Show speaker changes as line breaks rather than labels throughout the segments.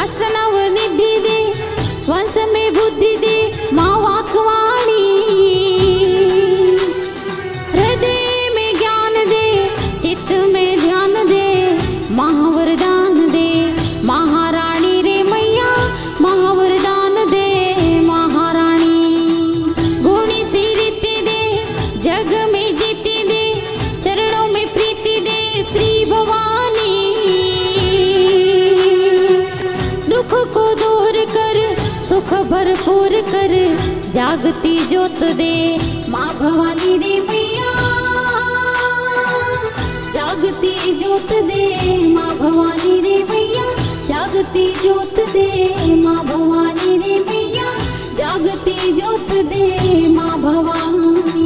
वैष्णव निधि दे, वंश में बुद्धि दे, माँ वाकवाणी। हृदय में ज्ञान दे, चित्त में ध्यान दे, महावरदान दे, महारानी रे मैया, महावरदान दे महारानी। गुणी सी रीति दे, जग में जीती दे, चरणों में प्रीति दे श्री भवानी। दुख को दूर कर, सुख भरपूर कर, जागती ज्योत दे माँ भवानी रे मैया। जागती ज्योत दे माँ भवानी रे मैया, जागती ज्योत दे माँ भवानी रे मैया, जागती ज्योत दे माँ भवानी।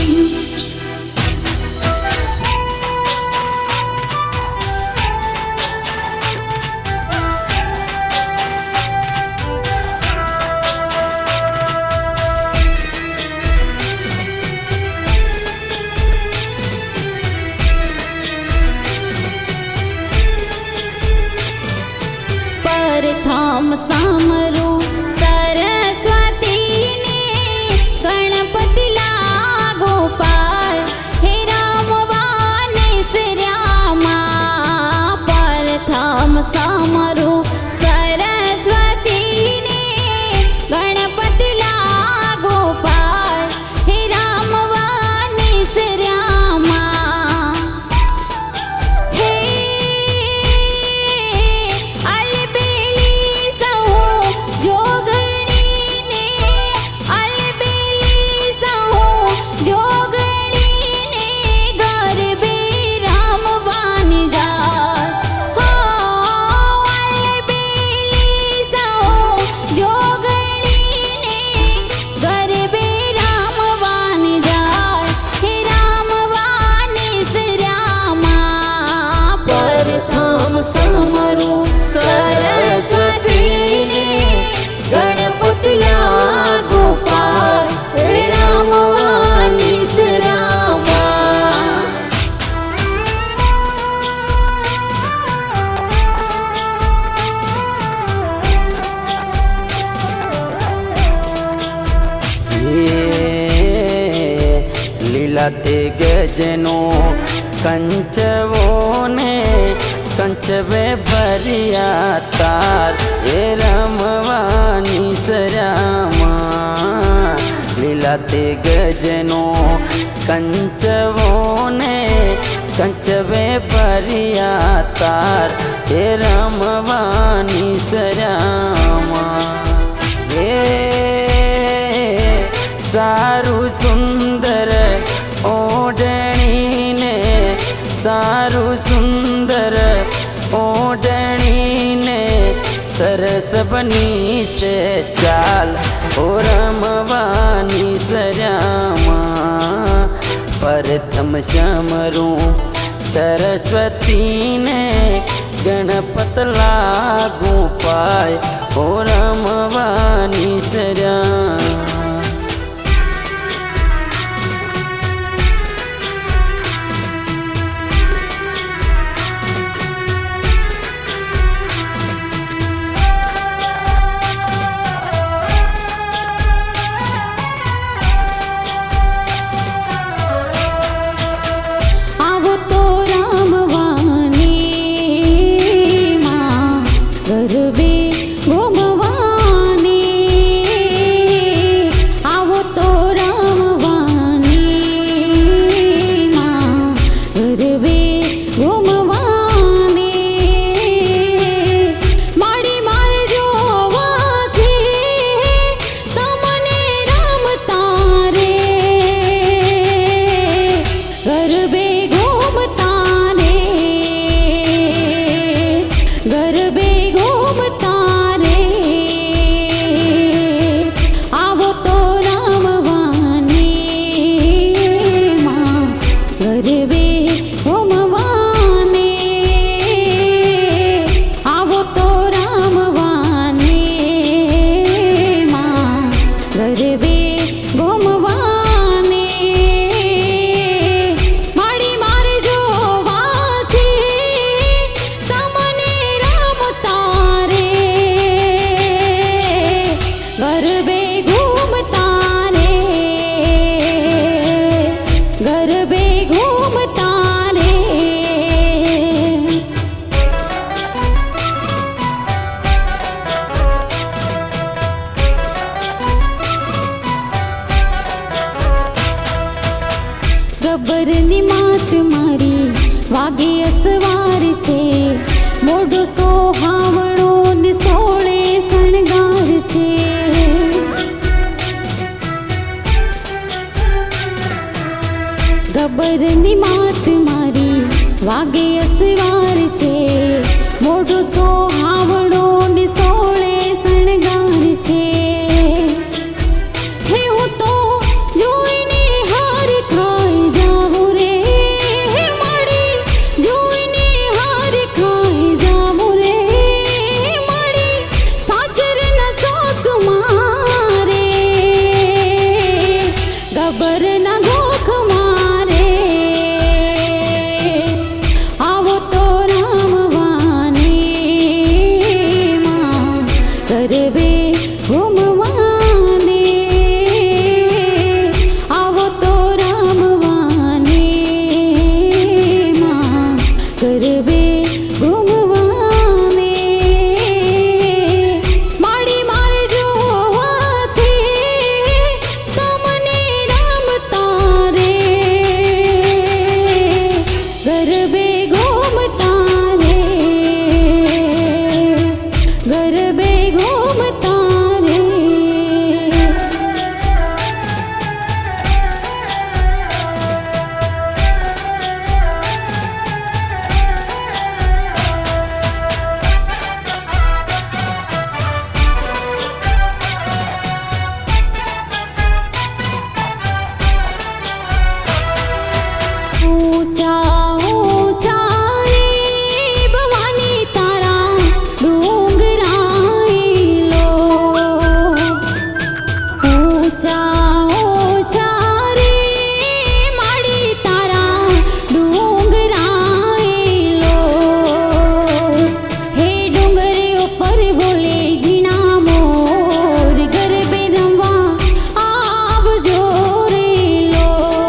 प्रथम समरू सरस्वती ने, गणपति लागो पार, हे राम वानिस रामा। प्रथम समरू सरस्वती ने, गणपति लागो पार, हे राम वानिस रामा। हे
લીલા તે ગજનો કંચવો ને, કંચવે ભર્યા તાર, એ રમવાની સરામા। લીલા તે ગજનો કંચવો ને, કંચવે ભર્યા તાર, એ રમવાની સરામા। सारू सुंदर ओढ़णी ने, सारू सुंदर ओढ़णी ने, सरस बनीचे चाल, ओ रमवानी सरामा। प्रथम समरू सरस्वती ने, गणपत लागू पाय, ओ रमवानी सरामा।
गरबे घुमवाने, ગરબે ઘૂમવાને માડી મારે જોવા છે તમને રમતા રે ગરબે ઘૂમતા રે ગરબે ઘૂમતા રે ऊंचा ऊंचा रे भवानी तारा डूंगराएलो ऊंचा ऊंचा रे माड़ी तारा डूंगराएलो हे डूंगरे ऊपर बोले जीना मोर गरबे रमवा आवजो रे लो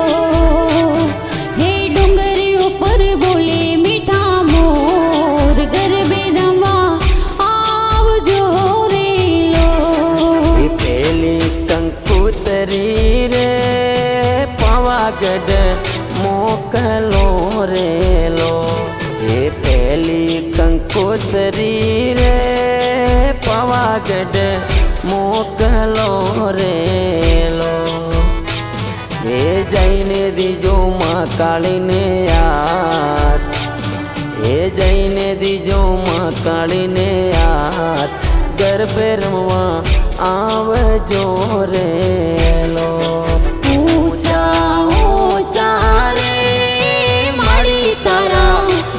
हे डूंगरे ऊपर बोले मीठा मोर गरबे रमवा आवजो रे लो
એ પેલી કંકુતરી રે પાવાગઢ મોકલો રેલો એ પેલી કંકુતરી રે પાવાગઢ મોકલો રેલો એ જઈને દીજો માં કાળીને યાદ એ જઈને દીજો માં કાળીને યાદ ગરબે રમવા આવજો રેલો
ऊंचा ऊंचा रे माड़ी तारा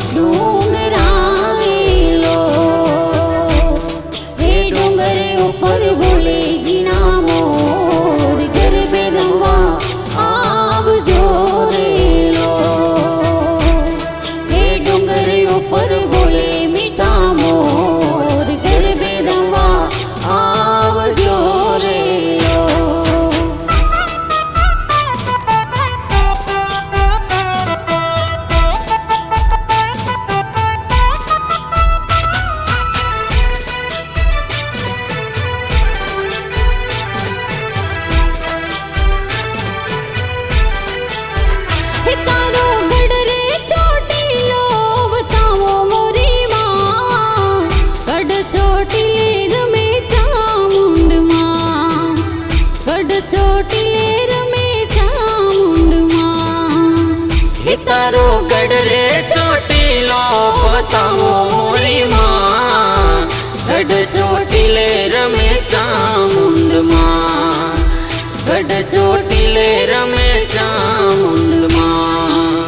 डूंगराएलो हे डूंगरे ऊपर बोले जीना मोर गरबे रमवा आवजो रे लो हे डूंगरे ऊपर बोले मीठा मोर गरबे रमवा आवजो रे लो हे तारो गढ़ रे चोटीलो बताओ मोरी मां गढ़ चोटीले रमे चामुंड मां गढ़ चोटीले रमे चामुंड मां
हे तारो गढ़ रे ચોટીલો બતાવો મોરી માં ગઢ ચોટીલે રમે ચામુંડ માં ગઢ ચોટીલે રમે ચામુંડ માં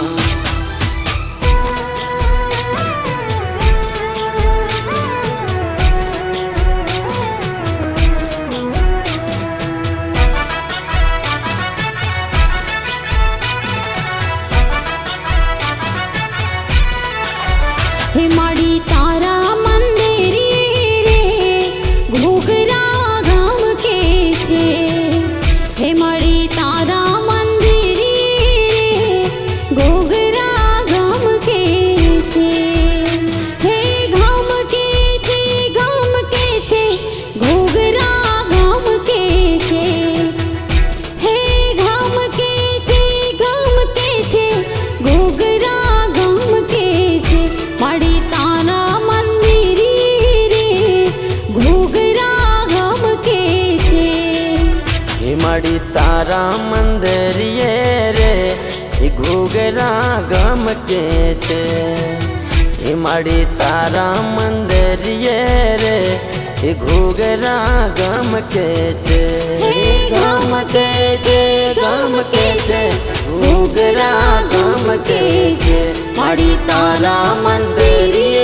हे माड़ी तारा मंदिरी रे घूघरा गाम के छे हे माड़ी तारा मंदिरी रे घूघरा गाम के छे हे गाम के छे घूघरा गाम के छे हे गाम के छे घूघरा गाम के छे माड़ी तारा मंदिरी रे घूघरा गाम के छे
हे माड़ी तारा મંદિરે રે એ ઘૂઘરા ગામ કે છે हे माड़ी तारा મંદિરે રે એ ઘૂઘરા ગામ કે છે
हे गाम के छे घूघरा गाम के छे माड़ी तारा मंदिरी